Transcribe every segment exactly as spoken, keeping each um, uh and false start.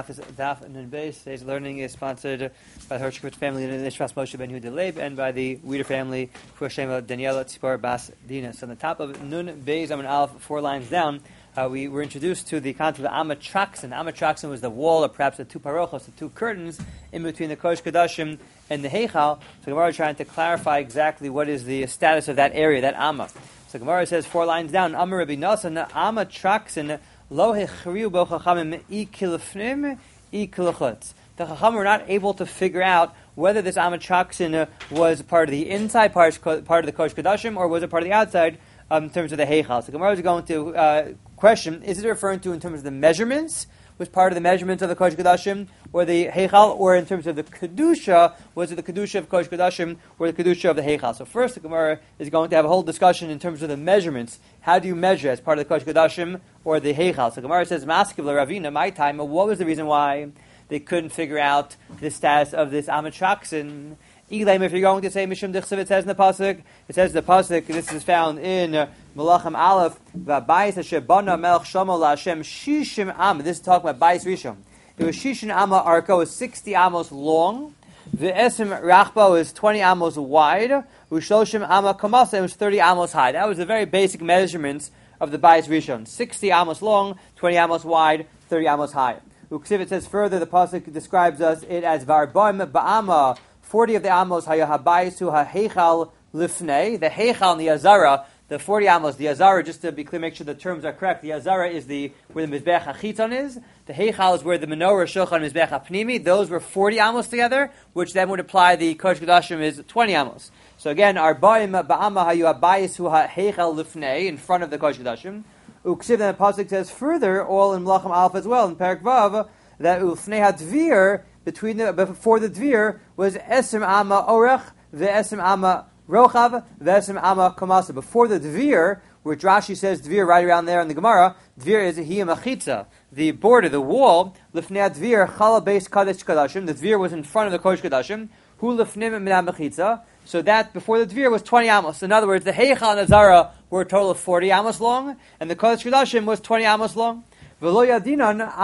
Parshas Daf and Beis. Today's learning is sponsored by the Hirschkowitz family in Nishmas Moshe Ben Yehuda Leib and by the Weider family for Shema Daniela Tzipor Bas Dina. So on the top of Nun Beis Amun Aleph, four lines down, uh, we were introduced to the concept of Amatraxin. Amatraxin was the wall, or perhaps the two parochos, the two curtains in between the Kodesh Kodashim and the Heichal. So Gemara is trying to clarify exactly what is the status of that area, that Amma. So Gemara says four lines down, Amar Rabbi Nasan, Amatraxin. Lo hechriu bo chachamim ikilfnim ikilchutz. The chacham were not able to figure out whether this amatraxin was part of the inside part, part of the Kodesh Kodashim, or was it part of the outside um, in terms of the heichal. So Gemara is going to uh, question: is it referring to in terms of the measurements? Was part of the measurements of the Kodesh Kodashim, or the heichal, or in terms of the kedusha, was it the kedusha of Kodesh Kodashim, or the kedusha of the heichal? So first, the Gemara is going to have a whole discussion in terms of the measurements. How do you measure as part of the Kodesh Kodashim or the heichal? So Gemara says, "Maskiv Ravina, my time. What was the reason why they couldn't figure out the status of this amatraxin?" Elaim, if you're going to say Mishum Dichsev, it says in the pasuk. It says in the pasuk. This is found in uh, Melachim Aleph. V'abayis Shebana Melech Shlomo LaHashem Shishim Am. This is talking about Bayis Rishon. It was Shishim Amma Arko is sixty amos long. V'esim Rachbo is twenty amos wide. U'shloshim Amma Kamasa, it was thirty amos high. That was the very basic measurements of the Bayis Rishon. Sixty amos long, twenty amos wide, thirty amos high. Uksiv, it says further. The pasuk describes us it as Varbaim Ba'ama. Forty of the amos hayahabayis to haheichal lifnei. The heichal and the azara, the forty amos, the azara. Just to be clear, make sure the terms are correct. The azara is the where the mizbech hachiton is. The heichal is where the menorah shulchan mizbech hapnimi. Those were forty amos together, which then would apply the kodesh kodashim is twenty amos. So again, arbaim ba'ama hayahabayis to haheichal lifnei in front of the kodesh kodashim. Uksiv, then the pasuk says further, all in Melachim Aleph as well in Perek Vav, that ufnei hadvir. Between the before the dvir was esim ama orech ve'esim ama rochav ve'esim ama kamasa. Before the dvir, which Rashi says dvir right around there in the Gemara, dvir is hiyam achitza, the border, the wall. Lifnei dvir chala beis kadesh kadashim. The dvir was in front of the kodesh kadashim. Hu lifnim min mechitza. So that before the dvir was twenty amos. In other words, the heichal and azara were a total of forty amos long, and the kodesh kadashim was twenty amos long. So what the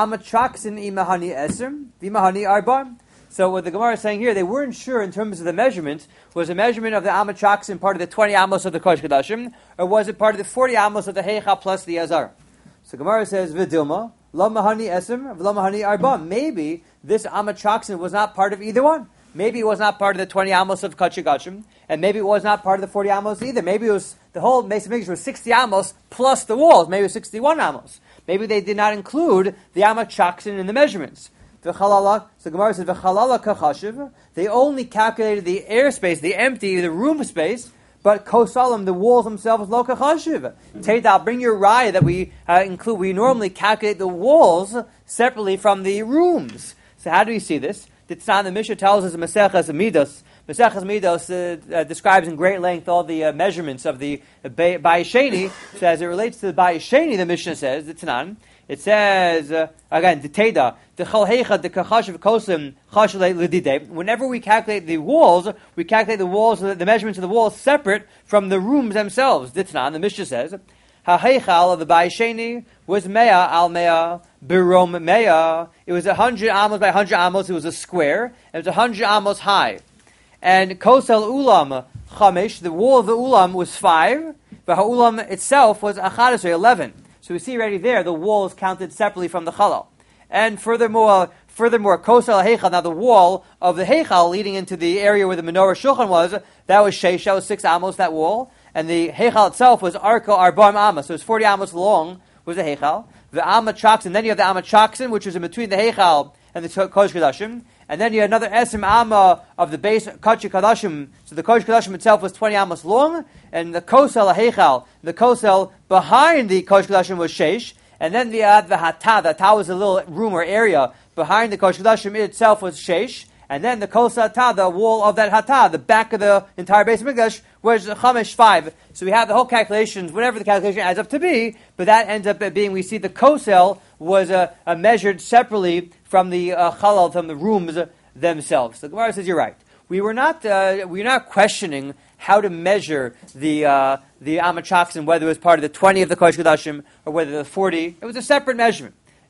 Gemara is saying here, they weren't sure in terms of the measurement. Was the measurement of the amatraxin part of the twenty amos of the Kodesh Kodashim, or was it part of the forty amos of the heichal plus the azar? So Gemara says, "V'dilma lo mahani esim v'lo mahani arbam." Maybe this amatraxin was not part of either one. Maybe it was not part of the twenty amos of Kodesh Kodashim, and maybe it was not part of the forty amos either. Maybe it was the whole Mesa Mikdash was sixty amos plus the walls. Maybe it was sixty-one amos. Maybe they did not include the amatraxin in the measurements. V'chalala, so Gemara says, "V'chalala kachashiv." They only calculated the airspace, the empty, the room space, but kosalim, the walls themselves, lo kachashiv. Teidal, bring your raya that we uh, include. We normally calculate the walls separately from the rooms. So how do we see this? The Tzan, the Mishnah tells us in Maseches Midos. Maseches Midos uh, uh, describes in great length all the uh, measurements of the uh, Bayis Sheni. So as it relates to the Bayis Sheni, the Mishnah says, the Tanan, it says, uh, again, the Teda, the Chol Heicha, the Kachashiv Kosim, Chashalei Lidide. Whenever we calculate the walls, we calculate the walls, the measurements of the walls separate from the rooms themselves. The Tanan, the Mishnah says, Ha-Heichal of the Bayis Sheni was Mea al Mea, Birom Mea. It was a hundred amos by hundred amos. It was a square. It was a hundred amos high. And Kosel Ulam Chamesh, the wall of the Ulam was five, but Ha'ulam itself was Achadasre, eleven. So we see already there, the wall is counted separately from the Chalal. And furthermore, furthermore, Kosel Heichal, now the wall of the Heichal leading into the area where the menorah shulchan was, that was Sheish, that was six amos, that wall. And the Heichal itself was Arko Arbaim Amos, so it was forty amos long, was the Heichal. The amatraxin, then you have the amatraxin, which was in between the heichal and the kodesh kodashim, and then you had another esim amma of the base kodesh kodashim. So the kodesh kodashim itself was twenty amos long, and the kosel heichal, the kosel behind the kodesh kodashim was sheish, and then the uh, the hata, the hata was a little room or area behind the kodesh kodashim itself was sheish, and then the kosel hata, the wall of that hata, the back of the entire base of Mikdash, was chamesh five. So we have the whole calculations, whatever the calculation adds up to be, but that ends up being, we see the kosel was uh, uh, measured separately from the uh, chalal, from the rooms uh, themselves. The Gemara says, you're right. We were not, uh, we were not questioning how to measure the uh, the amatraxin, whether it was part of the twenty of the Kodesh Kodashim or whether the forty. It was a separate measurement.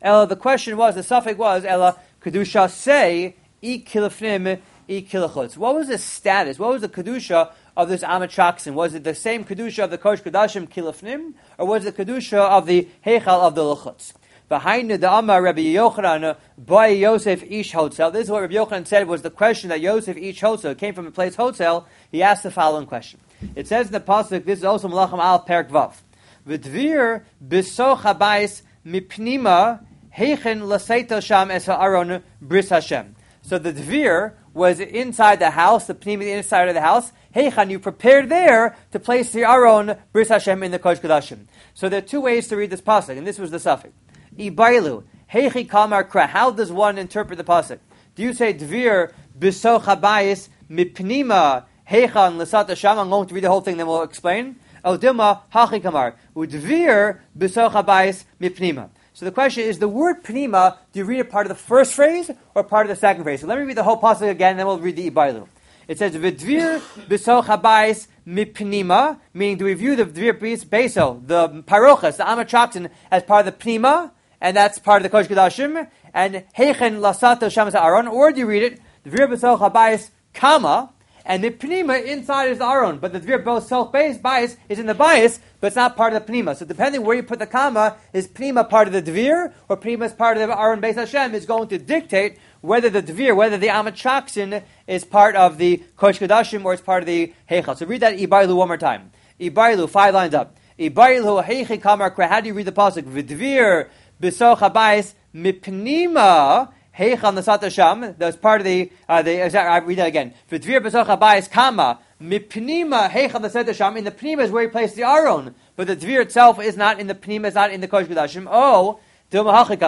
Ella, the question was, the suffix was, Ella, Kedusha say, I kilafnim, I kilachutz. What was the status? What was the Kedusha of this Amachaksin? Was it the same Kedusha of the Kosh Kodashim kilafnim, or was it the Kedusha of the Heichal of the Lachutz? Behind the Amar Rabbi Yochanan by Yosef Ish Hotzel. This is what Rabbi Yochanan said was the question that Yosef Ish Hotzel came from a place Hotzel. He asked the following question. It says in the pasuk, this is also Melachim Al Perk Vav. V'dvir b'soch habayis mipnima heichen laseita sham es ha'aron bris Hashem. So the dvir was inside the house, the pnima, the inside of the house. Heichan, you prepared there to place the aron bris Hashem in the Kodesh Kodashim. So there are two ways to read this pasuk, and this was the suffix. Ibailu, heichi kamar kra. How does one interpret the pasuk? Do you say dvir b'soch habayis mipnima heichan lasat sham? I'm going to read the whole thing, then we'll explain. Odilma hachi kamar udvir b'soch habayis mipnima. So the question is, the word pnima, do you read it part of the first phrase or part of the second phrase? So let me read the whole pasuk again, then we'll read the ibailu. It says v'dvir b'soch habayis mipnima, meaning do we view the dvir beso, the parochas, the amachaktin, as part of the pnima, and that's part of the Kodesh Kodashim, and heichen lasato shamas ha'aron, or do you read it dvir b'soch habayis kama, and the pnima inside is the aron, but the dvir b'soch bias is in the bias, but it's not part of the pnima. So depending where you put the kama, is pnima part of the dvir, or pnima is part of the aron beis Hashem, is going to dictate whether the dvir, whether the amachaksin is part of the Kodesh Kodashim or it's part of the heichal. So read that ibailu one more time. Ibailu, five lines up. Ibailu heichi kamar kra. How do you read the pasuk? V'dvir b'soch habayis mipnima heichal nasat Hashem. That's part of the. Uh, the I read that again. V'dvir b'soch habayis kama mipnima heichal nasat Hashem. In the pnima is where he placed the aron, but the dvir itself is not in the pnima. Is not in the Kodesh Kodashim. Oh. That the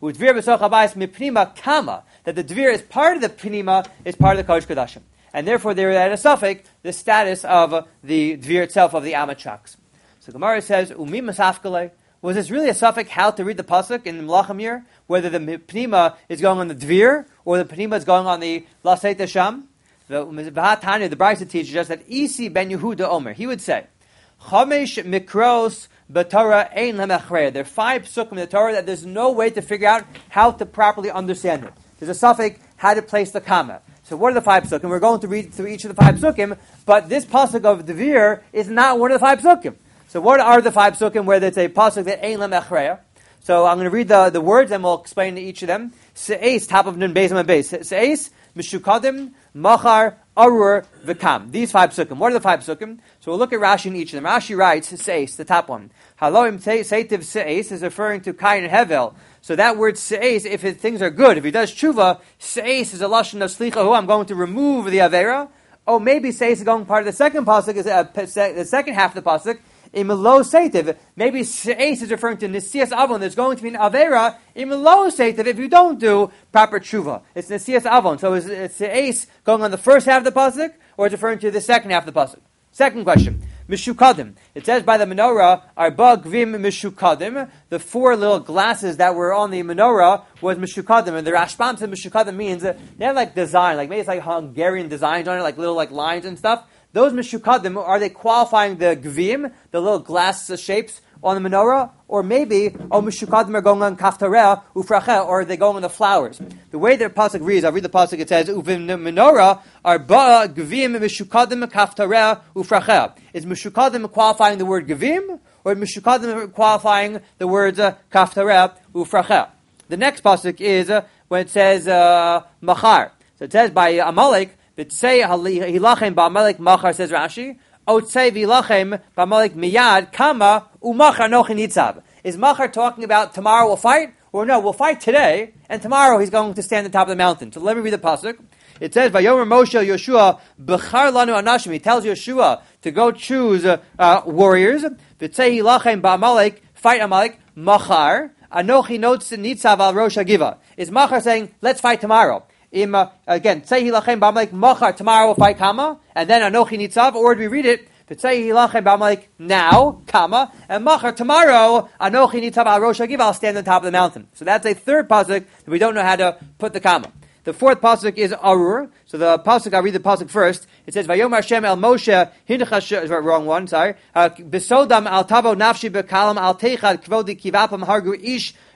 dvir is part of the pnima, is part of the Kodesh Kodashim. And therefore there is at a suffix the status of uh, the dvir itself, of the amachaks. So Gemara says, Umi masafkale. Was this really a suffix how to read the pasuk in the Melachim here? Whether the pnima is going on the dvir, or the pnima is going on the laseit sham? The Bahatanya, the Brisa teaches us that Isi ben Yehuda Omer, he would say, Chamesh mikros Torah ein lemechreya. There are five psukim in the Torah that there's no way to figure out how to properly understand it. There's a suffix how to place the comma. So what are the five psukim? We're going to read through each of the five psukim, but this pasuk of Devir is not one of the five psukim. So what are the five psukim where there's a pasuk that ein lemechreya? So I'm going to read the, the words and we'll explain each of them. Se'es, top of Nun Beis and Beis. Se'es, Mishukadim, Machar, Arur, Vikam. These five psukim. What are the five psukim? So we'll look at Rashi in each of them. Rashi writes, Se'es, the top one. Haloim Seitiv Se'es is referring to Kain and Hevel. So that word Se'es, if it, things are good, if he does tshuva, Se'es is a lashon of Slichahu, I'm going to remove the Avera. Oh, maybe Se'es is going part of the second pasuk, is uh, the second half of the pasuk. Imelo Seitiv. Maybe Se'es is referring to Nesias Avon. There's going to be an Avera. Imelo Seitiv if you don't do proper tshuva. It's Nesias Avon. So is it Se'es going on the first half of the pasuk, or is it referring to the second half of the pasuk? Second question. Mishukadim. It says by the menorah, Arba Gvim Mishukadim. The four little glasses that were on the menorah was Mishukadim. And the Rashbam said Mishukadim means uh, they have like design, like maybe it's like Hungarian designs on it, like little like lines and stuff. Those Mishukadim, are they qualifying the Gvim, the little glass uh, shapes on the menorah? Or maybe, oh, Mishukadim are going on Kaftareh, Ufracheh, or are they going on the flowers? The way the pasuk reads, I'll read the pasuk, it says, Uvim menorah, Arba Gvim Mishukadim Kaftareh, Ufracheh. Is Mishukadim qualifying the word Gvim, or Mishukadim qualifying the words uh, Kaftareh, Ufracheh? The next pasuk is uh, when it says uh, Machar. So it says by uh, Amalek, V'tzei hilachem ba'amalek machar, says Rashi. Otzei v'ilachem ba'amalek miyad kama u'machar nochi nitzav. Is machar talking about tomorrow we'll fight? Or no, we'll fight today, and tomorrow he's going to stand on top of the mountain. So let me read the pasuk. It says, Vayomer Moshe Yoshua b'char lanu anashim. He tells Yoshua to go choose uh, uh, warriors. V'tzei hilachem ba'amalek, fight Amalek, machar. Anochi notes nitzav al rosh hagiva. Is machar saying, let's fight tomorrow? Im, uh, again, Tzei hilachem b'amalek machar, tomorrow we'll fight Kama, and then Anochi nitzav, or do we read it, Tzei hilachem b'amalek now, Kama, and machar, tomorrow, Anochi nitzav al rosh hagiva, I'll stand on top of the mountain. So that's a third pasuk that we don't know how to put the Kama. The fourth pasuk is Arur. So the pasuk, I'll read the pasuk first. It says, Vayomer Hashem el Moshe, Hinchash, wrong one, sorry, Besodam al tavo nafshi bekalam al techad kvodi kivapam hargu ish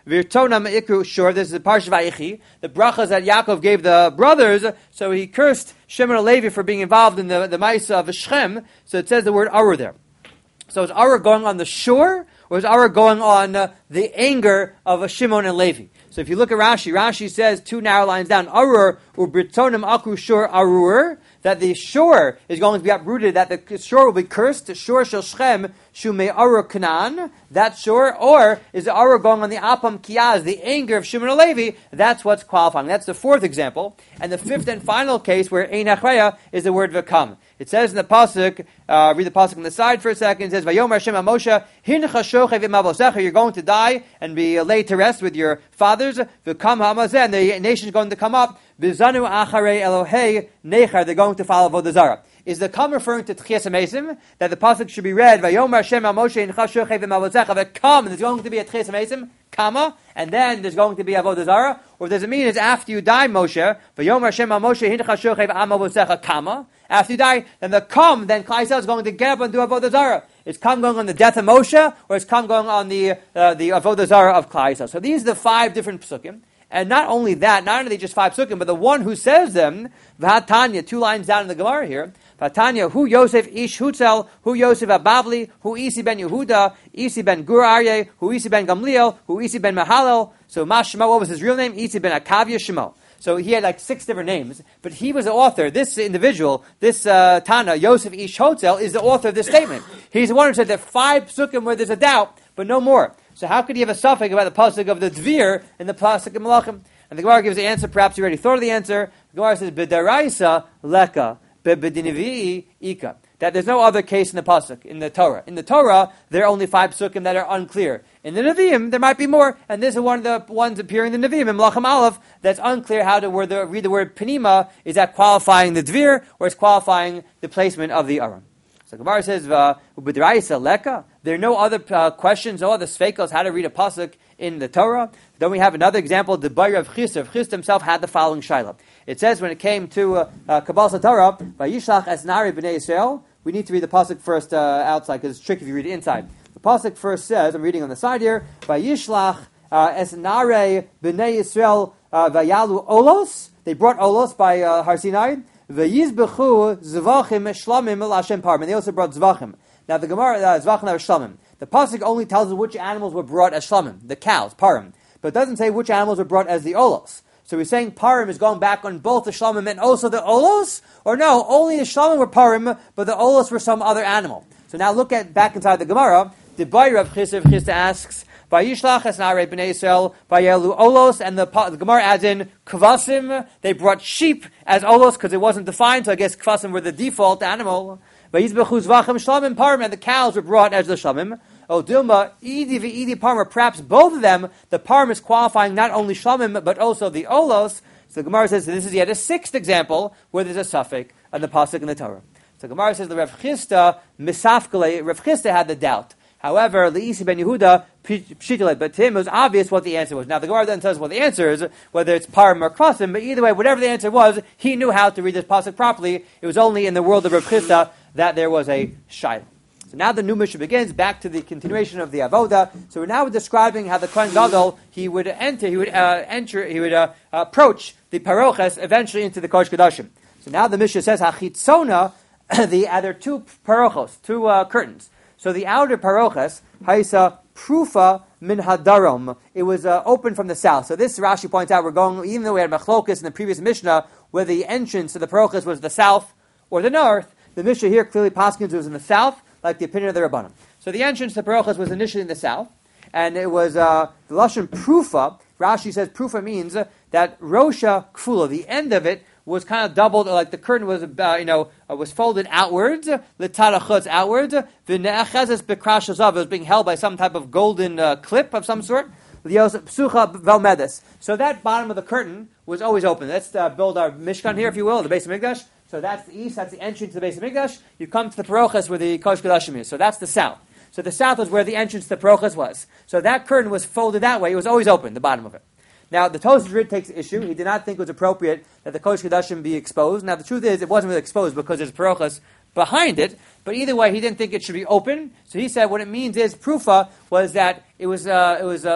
Virtonam ikru shur. This is the Parsha Vayichi. The brachas that Yaakov gave the brothers. So he cursed Shimon and Levi for being involved in the the Ma'aseh of Shechem. So it says the word arur there. So is arur going on the shur, or is arur going on uh, the anger of uh, Shimon and Levi? So if you look at Rashi, Rashi says two narrow lines down, arur ubritonim akru shur arur, that the shore is going to be uprooted, that the shore will be cursed, shore shel Shechem, shumei arur Canaan, that shore, or is the arur going on the apam kiyaz, the anger of Shimon and Levi? That's what's qualifying. That's the fourth example. And the fifth and final case where ein achreya is the word v'kam. It says in the pasuk, uh, read the pasuk on the side for a second. It says, "Vayomer Hashem Moshe, hincha shochev imavosecha." You're going to die and be laid to rest with your fathers. V'kam ha'amazeh, and the nation is going to come up. Bizanu acharei Elohei nechar. They're going to follow Avodah Zarah. Is the kam referring to Tchias Amesim, that the pasuk should be read, "Vayomer Hashem Moshe, hincha shochev imavosecha." V'kam, there's going to be a Tchias Amesim, kama, and then there's going to be Avodah Zarah. Or does it mean it's after you die, Moshe? Vayomer Hashem Moshe, hincha shochev imavosecha kama. After you die, then the Kam, then Klal Yisrael is going to get up and do Avodah Zarah. Is Kam going on the death of Moshe, or is Kam going on the uh, the Avodah Zarah of Klal Yisrael? So these are the five different psukim. And not only that, not only are they just five psukim, but the one who says them, V'hatanya, two lines down in the Gemara here, V'hatanya, hu Yosef ish Hutzel, hu Yosef Abavli, hu Isi ben Yehuda, Isi ben Gur Aryeh, hu Isi ben Gamliel, hu Isi ben Mahalel. So Mashma, what was his real name? Isi ben Akavya Shemo. So he had like six different names, but he was the author. This individual, this uh, Tana, Yosef Ish Hotzel, is the author of this statement. He's the one who said there are five psukim where there's a doubt, but no more. So how could he have a suffix about the pasuk of the Dvir in the pasuk of Malachim? And the Gemara gives the answer. Perhaps you already thought of the answer. The Gemara says, "B'daraisa leka, b'b'dinivi ika." That there's no other case in the pasuk in the Torah. In the Torah, there are only five psukim that are unclear. In the Nevi'im, there might be more, and this is one of the ones appearing in the Nevi'im in Melachim Aleph that's unclear how to word the, read the word Penima. Is that qualifying the Dvir, or is qualifying the placement of the Aron? So Gemara says, "B'daraisa leka." There are no other uh, questions, no other sveikos how to read a pasuk in the Torah. Then we have another example. The Bayer of Chisda. Chisda himself had the following shaila. It says when it came to uh, uh, Kabbalah Torah, "Vayishlach es nari b'nei Yisrael." We need to read the pasuk first uh, outside because it's tricky if you read it inside. The pasuk first says, I'm reading on the side here, "Vayishlach es nari b'nei Yisrael vayalu olos." They brought olos by uh, Har Sinai. Vayizbechu zvachim shlamim l'Hashem parim. And they also brought zvachim. Now the Gemara, uh, zvachim are shlamim. The pasuk only tells us which animals were brought as shlamim, the cows, parim. But it doesn't say which animals were brought as the olos. So we're saying parim is going back on both the shlamim and also the olos? Or no, only the shlamim were parim, but the olos were some other animal. So now look at back inside the Gemara. The Bayer of Chisda, Chisda asks, "Vayishlach es na'arei b'nei Yisrael vayelu olos," and the, the Gemara adds in kvasim. They brought sheep as olos because it wasn't defined. So I guess kvasim were the default animal. Vayizbechu zvachim shlamim parim, and the cows were brought as the shlamim. Oh, Dilma, Idi v'Idi Parim, or perhaps both of them, the Parim is qualifying not only Shlamim, but also the Olos. So the Gemara says this is yet a sixth example where there's a suffix on the pasuk in the Torah. So the Gemara says the Rav Chisda, Misafkele, Rav Chisda had the doubt. However, L'isi ben Yehuda, Pshitale, but to him it was obvious what the answer was. Now the Gemara then tells us what the answer is, whether it's Parim or Krasim, but either way, whatever the answer was, he knew how to read this pasuk properly. It was only in the world of Rav Chisda that there was a shayla. So now the new mission begins, back to the continuation of the avoda. So we're now describing how the Kohen Gadol, he would enter, he would uh, enter, he would uh, approach the paroches eventually into the Kodesh Kodashim. So now the Mishnah says, "Hachitzona," the uh, there are two parochos, two uh, curtains. So the outer paroches, Haisa Prufa min Hadarom, it was uh, open from the south. So this Rashi points out, we're going, even though we had Machlokas in the previous Mishnah, where the entrance to the paroches was the south or the north, the Mishnah here clearly paskins it was in the south, like the opinion of the Rabbanim. So the entrance to Parochas was initially in the south, and it was uh, the Lashon Prufa. Rashi says Prufa means uh, that Rosha Kfula, the end of it, was kind of doubled, like the curtain was, uh, you know, uh, was folded outwards, L'tarachutz outwards, V'ne'achezes B'krash Hazav, it was being held by some type of golden uh, clip of some sort, Psucha Velmedes. So that bottom of the curtain was always open. Let's uh, build our Mishkan here, if you will, the base of Mikdash. So that's the east, that's the entrance to the base of Mikdash. You come to the Parochas where the Kodesh Kodashim is. So that's the south. So the south was where the entrance to the Parochas was. So that curtain was folded that way. It was always open, the bottom of it. Now, the Tosfos Rid takes issue. He did not think it was appropriate that the Kodesh Kodashim be exposed. Now, the truth is, it wasn't really exposed because there's Parochas behind it. But either way, he didn't think it should be open. So he said what it means is, Prufa was that it was uh, it was uh, hooked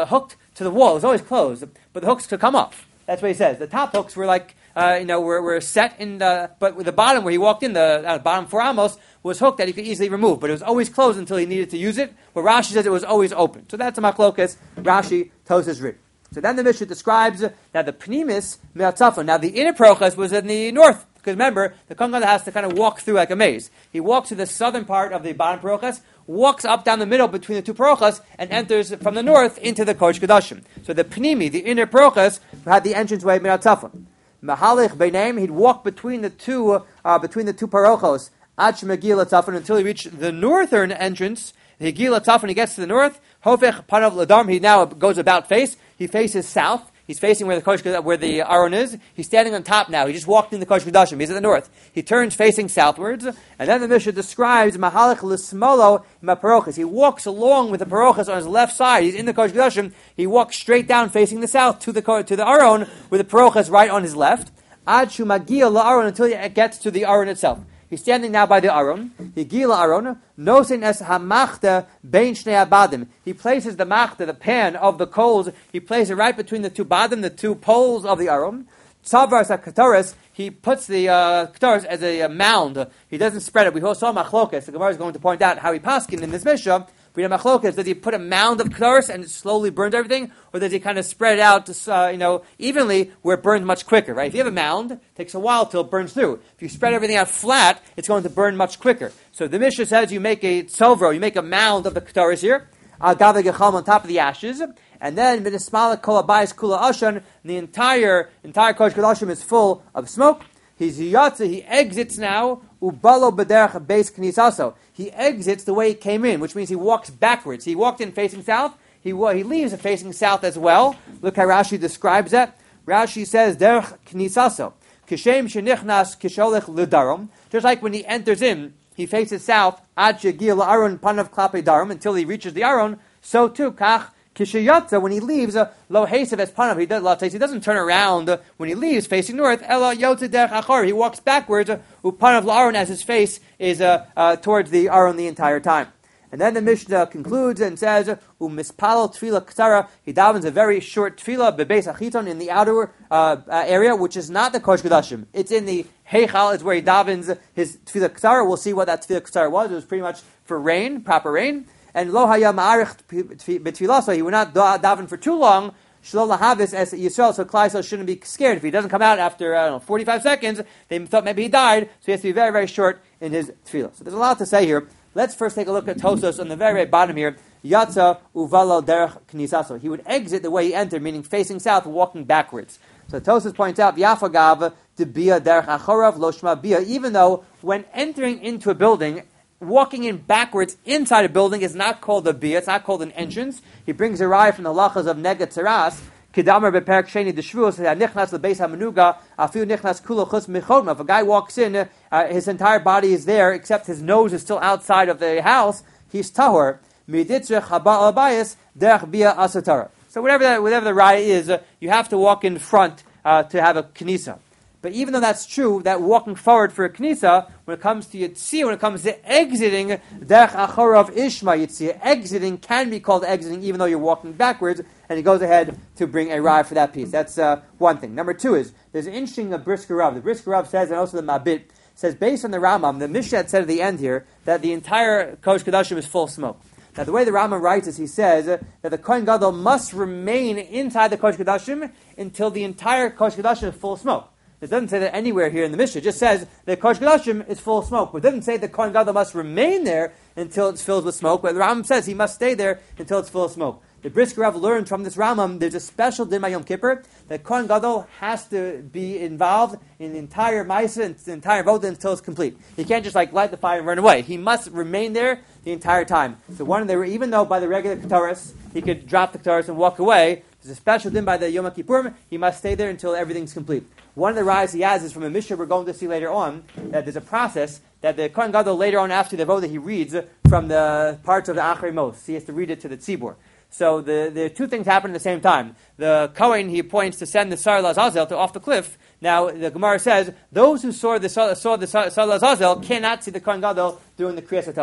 to the wall. It was always closed, but the hooks could come off. That's what he says. The top hooks were like, uh, you know, were, were set in the, but with the bottom where he walked in, the uh, bottom four amos was hooked that he could easily remove, but it was always closed until he needed to use it. But Rashi says it was always open. So that's a machlokas, Rashi, Tosas, Rid. So then the Mishnah describes uh, now the pnimis me'atzafon. Now the inner prochas was in the north. Because remember, the Kohen Gadol has to kind of walk through like a maze. He walks through the southern part of the bottom parochas, walks up down the middle between the two parochas, and enters from the north into the Kodesh Kodashim. So the Pnimi, the inner parochas, had the entranceway Minat Tzafon. Mahalich Beinaim, he'd walk between the two uh, between the two parochos, Ad Shemagil Tzafon, until he reached the northern entrance. The Gil Tzafon, he gets to the north. Hofech Panav Ladam, he now goes about face. He faces south. He's facing where the Kodesh, where the Aron is. He's standing on top now. He just walked in the Kodesh Kodashim. He's at the north. He turns facing southwards, and then the Mishnah describes Mahalach L'Smolo Maparochas. He walks along with the Parochas on his left side. He's in the Kodesh Kodashim. He walks straight down facing the south to the to the Aron with the Parochas right on his left. Ad Shumagia LaAron, until he gets to the Aron itself. He's standing now by the Aron. He gila Aron. Nosin es hamachta bein shnei abadim. He places the machta, the pan of the coals. He places it right between the two badim, the two poles of the Aron. Tzavar sakataris. He puts the uh, kataris as a, a mound. He doesn't spread it. We saw machlokas. The Gemara is going to point out how he paskin in this Mishnah. We know machlokas. Does he put a mound of kataris and it slowly burns everything, or does he kind of spread it out, to, uh, you know, evenly where it burns much quicker? Right? If you have a mound, it takes a while till it burns through. If you spread everything out flat, it's going to burn much quicker. So the Mishnah says you make a tzovro, you make a mound of the kataris here, al gavei gechal, on top of the ashes, and then minismala kol habayis kula ashan. The entire entire kodesh kodashim is full of smoke. He's yatsa. He exits now. Ubalo b'derech beis knisaso. He exits the way he came in, which means he walks backwards. He walked in facing south. He he leaves facing south as well. Look how Rashi describes that. Rashi says derech knisaso kishem shenichnas kisholech l'darom. Just like when he enters in, he faces south. Ad shegil la'aron panav klape darom, until he reaches the Aron. So too kach. Kishayatza, when he leaves, lo hesev es panav, he does, he doesn't turn around when he leaves facing north. Ela yotze derech achor, he walks backwards. Upanav la'aron, as his face is uh, uh, towards the Aron the entire time. And then the Mishnah concludes and says, umispalo tefillah ksara, he davens a very short tefillah bebeis achiton, in the outer uh, uh, area, which is not the Kodesh Kodashim. It's in the heichal, it's where he davens his tefillah ksara. We'll see what that tefillah ksara was. It was pretty much for rain, proper rain. And lo haya ma'arich b'tfilah, so he would not daven for too long. Shlo lahavis as Yisrael, so Klal Yisrael shouldn't be scared if he doesn't come out after I don't know forty-five seconds. They thought maybe he died, so he has to be very very short in his tefillah. So there's a lot to say here. Let's first take a look at Tosos on the very very bottom here. Yatza uvalo derech knisaso. He would exit the way he entered, meaning facing south, walking backwards. So Tosos points out Yafagav debia derech achorav lo shma bia. Even though when entering into a building, walking in backwards inside a building is not called a bia, it's not called an entrance. He brings a raya from the lachas of Neged Tzeras, Kedamer beperek sheni deshvus, nichnas lebeis hamenuga, afiu nichnas kulo chutz michodma. If a guy walks in, uh, his entire body is there, except his nose is still outside of the house, he's tahor. Miditzrech haba abayis derech bia asatara. So whatever that, whatever the raya is, uh, you have to walk in front uh, to have a knisa. But even though that's true, that walking forward for a knisa, when it comes to Yitzia, when it comes to exiting, derech achorav ishma Yitzia, exiting can be called exiting even though you're walking backwards, and he goes ahead to bring a raya for that piece. That's uh, one thing. Number two is, there's an interesting uh, Brisker Rav. The Brisker Rav says, and also the Mabit, says based on the Rambam, the Mishnah said at the end here, that the entire Kodesh Kodashim is full of smoke. Now, the way the Rambam writes is, he says uh, that the Kohen Gadol must remain inside the Kodesh Kodashim until the entire Kodesh Kodashim is full of smoke. It doesn't say that anywhere here in the Mishnah. It just says the Kodesh Kodashim is full of smoke. But it doesn't say the Kohen Gadol must remain there until it's filled with smoke. But the Rambam says he must stay there until it's full of smoke. The Brisker Rav learned from this Rambam, there's a special din by Yom Kippur, that Kohen Gadol has to be involved in the entire Maisa, and the entire Voda until it's complete. He can't just like light the fire and run away. He must remain there the entire time. So one of the, even though by the regular Kataris, he could drop the Kataris and walk away, there's a special din by the Yom Kippurim, he must stay there until everything's complete. One of the rayas he has is from a Mishnah we're going to see later on, that there's a process that the Kohen Gadol later on after the Voda he reads from the parts of the Achrei Mos. He has to read it to the Tzibur. So the, the two things happen at the same time. The Kohen, he appoints to send the Sar Lazazel to off the cliff. Now, the Gemara says, those who saw the, saw the Sar Lazazel cannot see the Kohen Gadol doing the Kriyas HaTorah.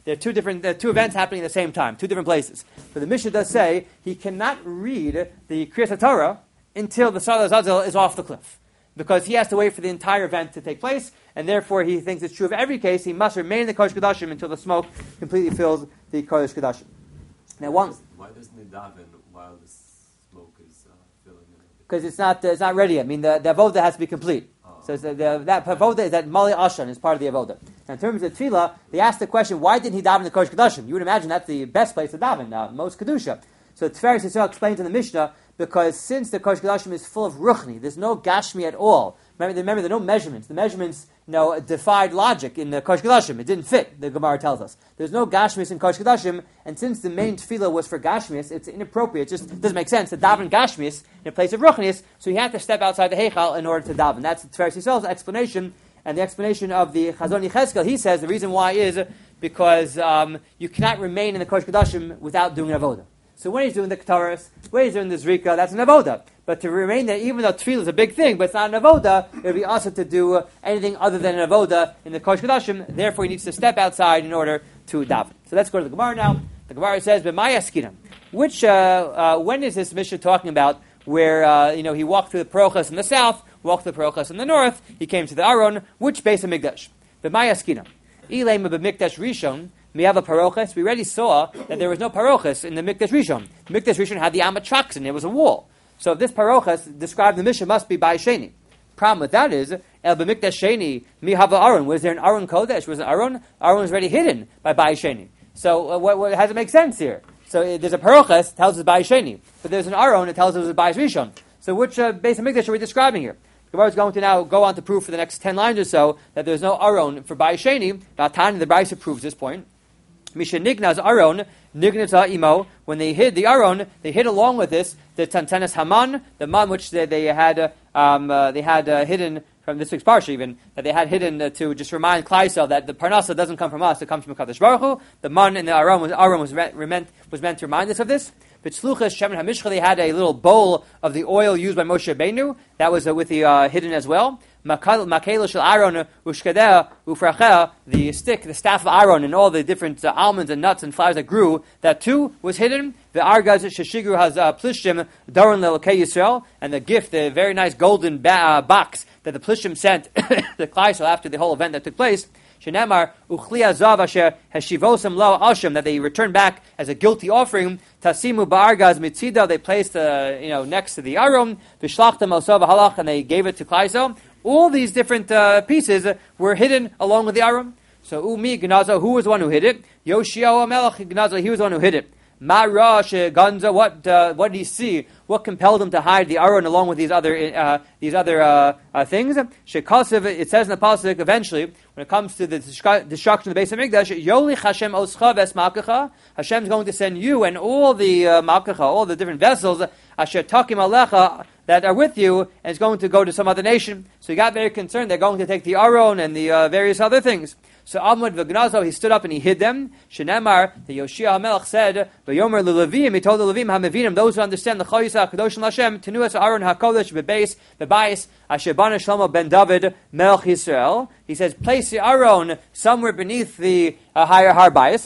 There are two different, there are two events happening at the same time, two different places. But the Mishnah does say he cannot read the Kriyas HaTorah until the Sar Azazel is off the cliff, because he has to wait for the entire event to take place, and therefore he thinks it's true of every case. He must remain in the Kodesh Kodashim until the smoke completely fills the Kodesh Kodashim. Now, one, why doesn't he daven while the smoke is uh, filling it? Because it's not, uh, it's not ready. I mean, the, the avoda has to be complete. So it's the, the, that avoda is that Mali Ashan is part of the avoda. Now, in terms of tefillah, they asked the question, why didn't he daven in the Kodesh Kodashim? You would imagine that's the best place to daven, uh, most kedusha. So Tiferes Yisrael explains in the Mishnah, because since the Kodesh Kodashim is full of ruchni, there's no gashmi at all. Remember, remember, there are no measurements. The measurements, you know, defied logic in the Kodesh Kodashim. It didn't fit, the Gemara tells us. There's no gashmis in Kodesh Kodashim, and since the main tefillah was for gashmis, it's inappropriate. It just doesn't make sense to daven gashmis in a place of ruchnis, so he had to step outside the heichal in order to daven. That's Tiferes Yisrael's explanation, and the explanation of the Chazon Yechezkel. He says the reason why is because um, you cannot remain in the Kodesh Kodashim without doing an avodah. So when he's doing the Ketaris, when he's doing the Zrika, that's an avoda. But to remain there, even though tefillah is a big thing, but it's not an avoda, it would be also to do uh, anything other than an avoda in the Kodesh Kodashim. Therefore, he needs to step outside in order to daven. So let's go to the Gemara now. The Gemara says, "B'maya skinam." Which uh, uh, when is this Mishnah talking about? Where uh, you know he walked through the Parochas in the south, walked through the Parochas in the north. He came to the Aron. Which base of Mikdash? B'maya skinam. Ilema b'Mikdash Rishon. We have a parochas. We already saw that there was no parochas in the Mikdash Rishon. The Mikdash Rishon had the Amatrax, and there was a wall. So if this parochas described the Mishnah must be by Sheni. Problem with that is, El b'Mikdash Sheni mi hava Aron. Was there an Aron Kodesh? Was an Aron? Aron was already hidden by Bai Sheni. So uh, what, what, how does it make sense here? So uh, there's a parochas tells us Bai Sheni, but there's an Aron that tells us it was Bai Rishon. So which uh, base of Mikdash are we describing here? Gemara is going to now go on to prove for the next ten lines or so that there's no Aron for Bai Sheni. Tani, the Brisa proves this point. Misha Nignaz Aron, Nignata Imo, when they hid the Aron, they hid along with this the Tantanas Haman, the man which they, they had uh, um, uh, they had uh, hidden from this week's parsha even, that they had hidden uh, to just remind Klal Yisrael that the Parnasa doesn't come from us, it comes from Kadosh Baruch Hu. The man in the Aron was, Aron was, re- meant, was meant to remind us of this. But Tzluchas, Shemen HaMishcha, they had a little bowl of the oil used by Moshe Rabbeinu, that was uh, with the uh, hidden as well. Makela shel Aaron ushkadeh ufracheh, the stick, the staff of Aaron, and all the different uh, almonds and nuts and flowers that grew, that too was hidden. The argaz sheshigru has plishtim daron lelokei Yisrael, and the gift, the very nice golden ba- uh, box that the plishtim sent to Klal Yisrael after the whole event that took place. Shenemar uchli azav asher heshivosam lo ashim, that they returned back as a guilty offering. Tasimu ba'argaz mitzida, they placed uh, you know next to the Aron. Vishlachtam osov halach, and they gave it to Klal Yisrael. All these different uh, pieces uh, were hidden along with the Aron. So Umi Gnaza, who was the one who hid it? Yoshio Melech Gnaza, he was the one who hid it. Ma'ra Ganza, what uh, what did he see? What compelled him to hide the Aron along with these other uh, these other uh, uh, things? Shekasiv, it says in the pasuk eventually, when it comes to the destruction of the base of Mikdash, Yolich Hashem oscha ves malkacha. Hashem's going to send you and all the uh, malkacha, all the different vessels, asher takim alecha, that are with you, and it's going to go to some other nation. So he got very concerned. They're going to take the Aron and the uh, various other things. So Amud v'Gnazo, he stood up and he hid them. Shenemar, the Yoshia HaMelech said, V'yomer l'Levim, he told the Levim HaMevinim, those who understand the Chayisa HaKadosh Hashem, Tenuas Aron HaKodesh v'beis v'bayis asher bana Shlomo ben David Melech Yisrael. He says, place the Aron somewhere beneath the uh, higher Harbayis.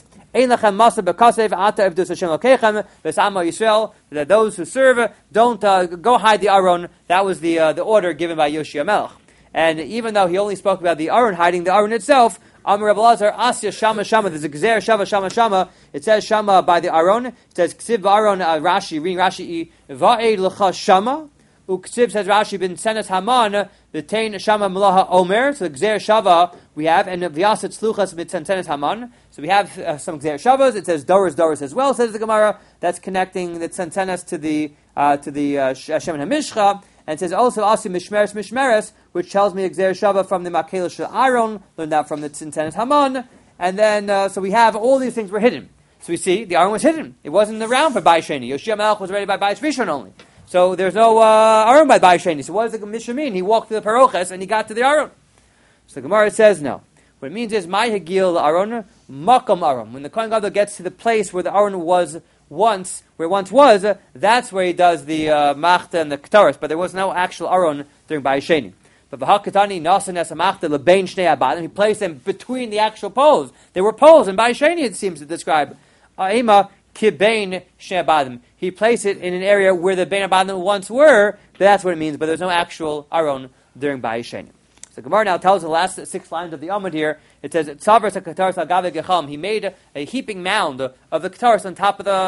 That those who serve don't uh, go hide the Aron. That was the uh, the order given by Yoshia Melech. And even though he only spoke about the Aron hiding the Aron itself, Amar Rabbi Lazar, Asya Shama Shama, there's a Gzer Shava Shama Shama. It says Shama by the Aron. It says Ksiv Aron uh, Rashi, reading Rashi, Va'ed L'cha Shama. Uksiv says Rashi bin Senes Haman, the Tain Shama Melaha Omer. So the Gzer Shava we have, and V'yaset Sluchas mit Senes Haman. So we have uh, some Gzer Shavas. It says Doris Doris as well, says the Gemara. That's connecting the Tzentenes to the uh, to the uh, Shemen HaMishcha. And it says also Asi Mishmeres Mishmeres, which tells me Gzer Shava from the Makela Shel Aaron, learned that from the Tzintenes Haman. And then, uh, so we have all these things were hidden. So we see the Aaron was hidden. It wasn't around for Bai Sheni. Yoshia Melech was ready by Bai Rishon only. So there's no uh, Aaron by Bai Sheni. So what does the Mishnah mean? He walked to the Paroches and he got to the Aaron. So the Gemara says no. What it means is, My Hagil Aaron, Makam Aaron. When the Kohen Gadol gets to the place where the Aaron was once, where it once was, uh, that's where he does the uh, Machta and the Ktaris. But there was no actual Aaron during Bai Sheni. But v'hakatani nasan esamachta lebein shnei abadim. He placed them between the actual poles. They were poles, and Bayis Sheni it seems to describe. A'ima kibein shnei abadim. He placed it in an area where the bein abadim once were. But that's what it means. But there's no actual aron during Bayis Sheni. So Gemara now tells the last six lines of the Amud here. It says, "Tzavar sakataris agave gecham." He made a, a heaping mound of the kataris on top of the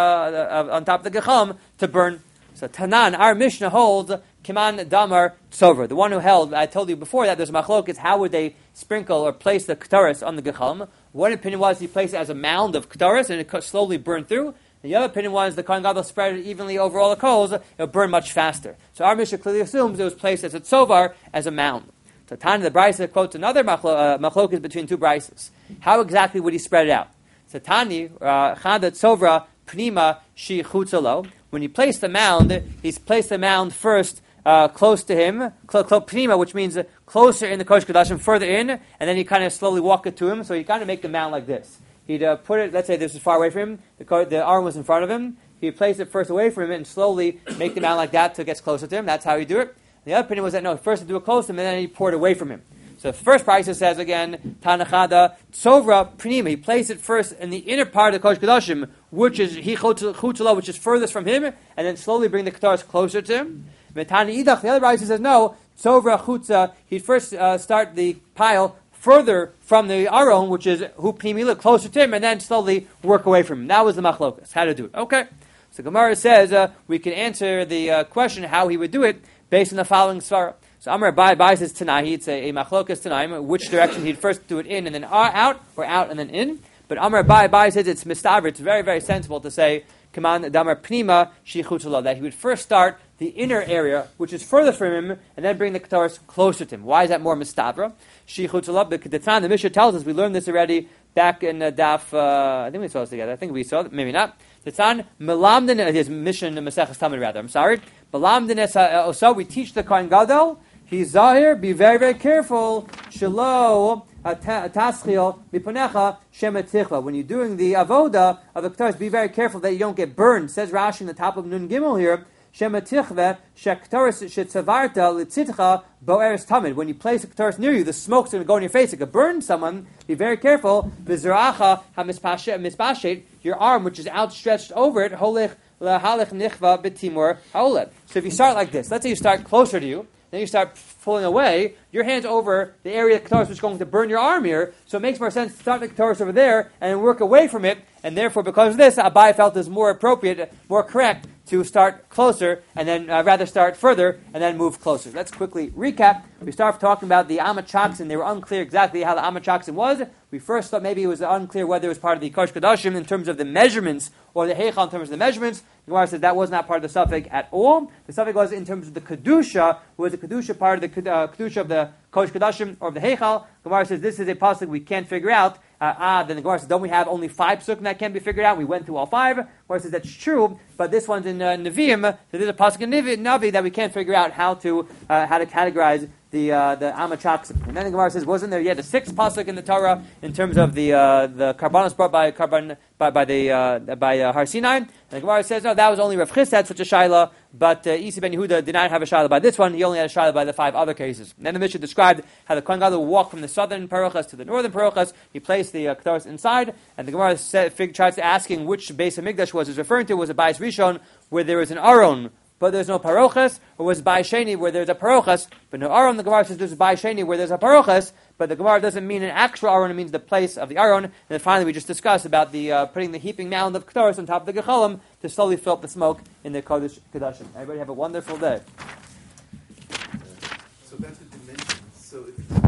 uh, on top of the gecham to burn. So Tanan, our Mishnah holds Kiman Damar Tzover. The one who held, I told you before that there's a machlokes. How would they sprinkle or place the kataris on the gecham? One opinion was he placed it as a mound of kataris and it slowly burned through. The other opinion was the Kohen Gadol spread it evenly over all the coals. It would burn much faster. So our Mishnah clearly assumes it was placed as a tzovar, as a mound. So Tanya, the Brisa quotes another machlo, uh, machlokas between two Brisas. How exactly would he spread it out? So Tanya, Chada Tzovra Pnima Shi Chutzalo. When he placed the mound, he's placed the mound first uh, close to him, cl- cl- Pnima, which means uh, closer in the Kodesh Kodashim, further in, and then he kind of slowly walk it to him. So he kind of make the mound like this. He'd uh, put it, let's say this is far away from him, the, co- the arm was in front of him. He'd place it first away from him and slowly make the mound like that till it gets closer to him. That's how he do it. The other opinion was that no, first to do it close to him, and then he poured away from him. So the first price says again, Tanachada Tzovra Pnima. He placed it first in the inner part of the Kodesh Kodashim, which is he Chutzala, which is furthest from him, and then slowly bring the Kataris closer to him. Tani Idach, the other price says no, Tzovra Chutza. He'd first uh, start the pile further from the Aron, which is Hu Pnimila, closer to him, and then slowly work away from him. That was the machlokas, how to do it. Okay. So Gemara says uh, we can answer the uh, question how he would do it based on the following svara. So Amar Abai Abai says Tanahi, it's a, a machlokas Tanaim, which direction he'd first do it in and then out, or out and then in. But Amar Abai Abai says it's mistaver, it's very, very sensible to say, Kaman Damar Pnima Shi Chutzala, that he would first start the inner area, which is further from him, and then bring the Kataris closer to him. Why is that more mistavra? Shi Chutzala, because the Tan, the Mishnah tells us, we learned this already back in uh, Daf, uh, I think we saw this together, I think we saw it, maybe not. The Tan, Melamdin, his mission, Maseches Tamid rather, I'm sorry. Melamdin Osa, we teach the Kohen Gadol, he's Zahir, be very, very careful, Shelo, Taschil, Miponecha, Shemetichva. When you're doing the Avoda of the Kataris, be very careful that you don't get burned. It says Rashi in the top of Nun Gimel here, Shematichve, Shektaris Shetzavarta, Litzitcha, Boeres Tamid. When you place a Kataris near you, the smoke's going to go in your face. It could burn someone. Be very careful. Vizracha, HaMispashet, your arm, which is outstretched over it, Holech, Lahalech Nichva, Betimur, Haoled. So if you start like this, let's say you start closer to you, then you start pulling away, your hand's over the area of the Kataris which is going to burn your arm here, so it makes more sense to start the Kataris over there and work away from it, and therefore because of this, Abai felt it was more appropriate, more correct to start closer, and then uh, rather start further, and then move closer. Let's quickly recap. We started talking about the Amachaksin. They were unclear exactly how the Amachaksin was. We first thought maybe it was unclear whether it was part of the Kodesh Kodashim in terms of the measurements, or the Heichal in terms of the measurements. The Gemara said that was not part of the suffix at all. The suffix was in terms of the Kedusha, was the Kedusha part of the uh, Kedusha of the Kodesh Kodashim, or of the Heichal. The Gemara says this is a pasuk we can't figure out. Uh, ah, then the Gemara says, don't we have only five psukim that can be figured out? We went through all five. The Gemara says that's true, but this one's in uh, Nevi'im, so there's a pasuk in Nevi, Navi that we can't figure out how to uh, how to categorize the uh, the Amachaksim. And then the Gemara says, wasn't there yet a sixth pasuk in the Torah in terms of the uh, the karbanos brought by karban by by the uh, by uh, Har Sinai? And the Gemara says, no, that was only Rav Chis had such a shaila, but uh, Isi ben Yehuda did not have a shaila by this one. He only had a shaila by the five other cases. And then the Mishnah described how the Kohen Gadol would walk from the southern parochas to the northern parochas. He placed the uh, Kataris inside, and the Gemara said, fig, tries to asking which base of Migdash was is referring to. Was it Bais Rishon, where there was an Aron, but there's no parochas, or was it Bais Sheni, where there's a parochas, but no Aron? The Gemara says there's Bais Sheni, where there's a parochas, but the Gemara doesn't mean an actual Aron, it means the place of the Aron. And then finally we just discussed about the uh, putting the heaping mound of Kataris on top of the Gechalim to slowly fill up the smoke in the Kodesh Kodashim. Everybody have a wonderful day. So back to dimensions. So if